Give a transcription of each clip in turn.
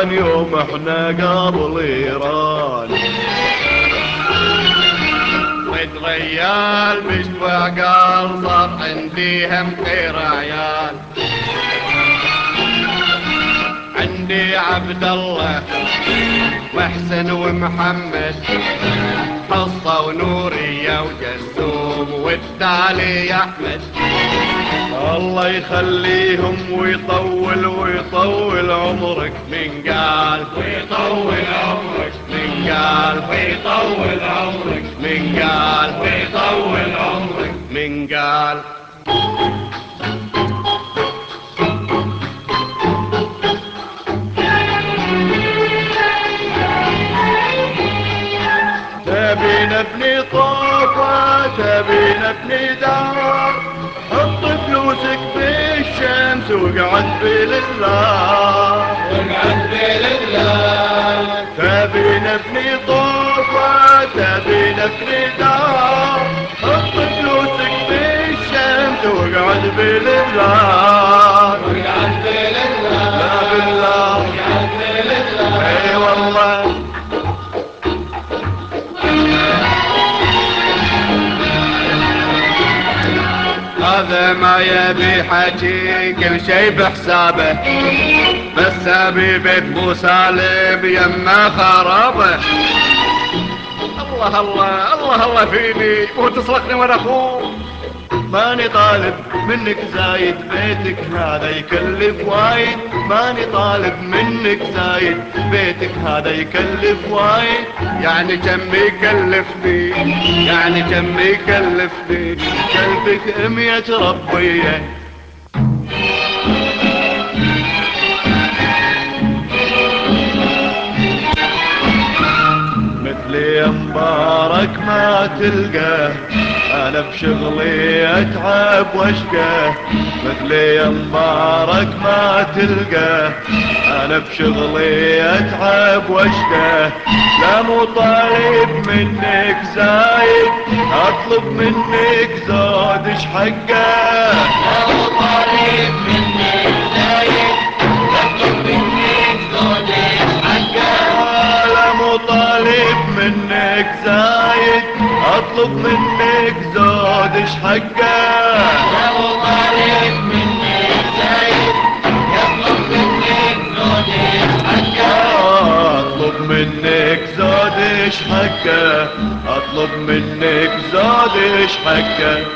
إيران يوم احنا قبل إيران. ضد ريال بشبع قال صار عنديهم خير عيال. عندي عبد الله محسن ومحمد حصة ونورية وجسوم والتالي احمد. الله يخليهم ويطول عمرك. من قال ويطول عمرك، من قال ويطول عمرك، من قال ويطول عمرك، من قال. تبي نبني طوفة، تبي نبني دار، حط فلوسك في الشمس واقعد بلله، واقعد بلله. تبي نبني طوفة، تبي نبني دار، حط فلوسك في الشمس واقعد بلله، واقعد بلله. لا بالله واقعد بلله. اي والله. هذا ما يبي حكي كل شي بحسابه، بس ابي بيت بو سالم يما خرابه. الله الله الله الله فيني، مو تصلقني وانا اخوك. ماني طالب منك زايد، بيتك هذا يكلف وايد. ماني طالب منك زايد، بيتك هذا يكلف وايد. يعني كم يكلفني، يعني كم يكلفني، كلفك 100 ربية. مثلي مبارك ما تلقى، أنا بشغلي أتعب وأشقى. مثلي مبارك ما تلقى، أنا بشغلي أتعب وأشقى. لا مو طالب منك زايد، أطلب منك زود إيش حقه. لا مو طالب منك زايد، أطلب منك زود إيش حقه. لا مو طالب منك زايد، أطلب منك زود إيش حقه. لا مو طالب منك زايد، يطلب منك زود إيش حقه. أطلب منك زود إيش حقه، أطلب منك زود إيش حقه.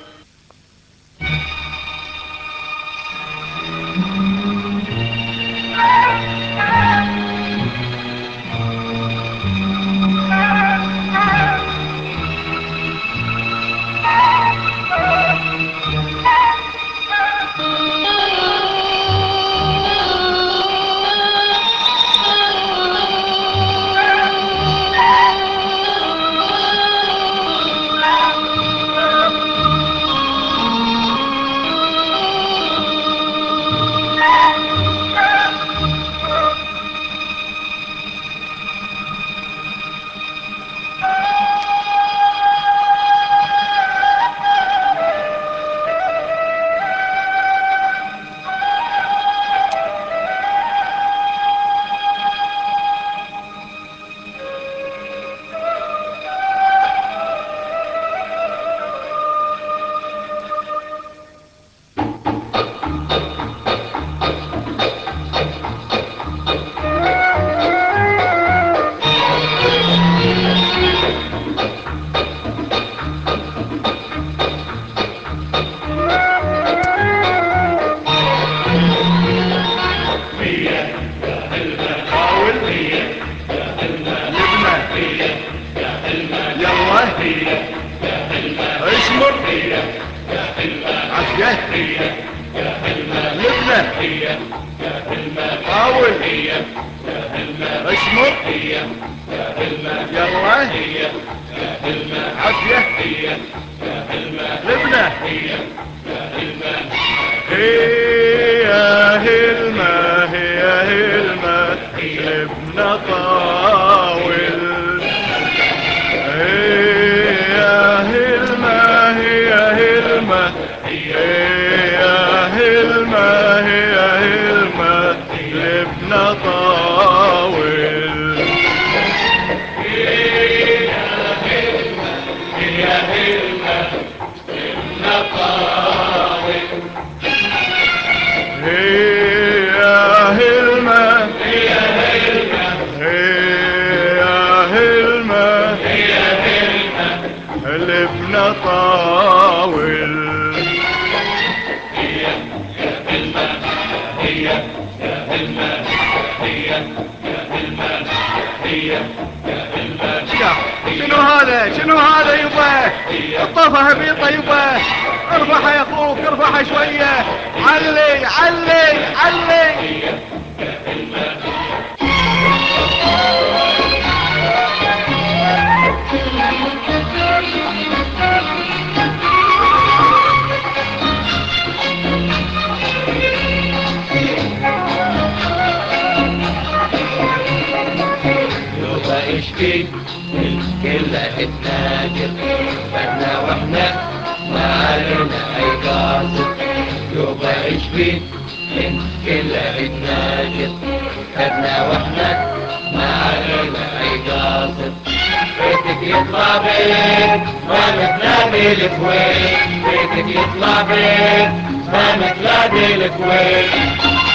اشمر عافية لبنة حاول اشمر يلا عافية لبنة هي هلمة هي هلمة لبنة طاول هي هلمة هي هلمة هي هلمة هي هلمة لبنة طاول قلبنا طاول شنو هذا يبا؟ الطفة هبيطة يبا، ارفعها يا اخوك، ارفعها شوية، علي علي علي. اشكي كلها تناجر بدنا واحنا ما علينا اي قاصد. يوبا اشكي كلها تناجر بدنا واحنا ما علينا اي قاصد. بيتك يطلع بيت ما متلاقي لك وين، بيتك يطلع بيت ما متلاقي لك وين.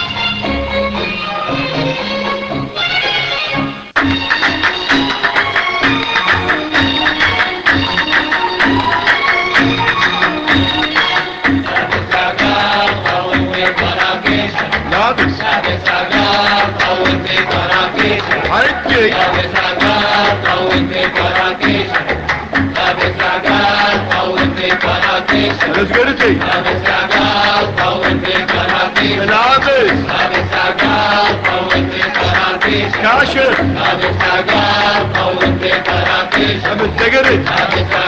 لابس عقار طول في كراكيشه، حجي لابس عقار طول في كراكيشه، لابس عقار طول في كراكيشه، رزقتي لابس عقار طول في كراكيشه، لابس لابس عقار طول في كراكيشه، كاشف لابس عقار طول في كراكيشه، بالتقري لابس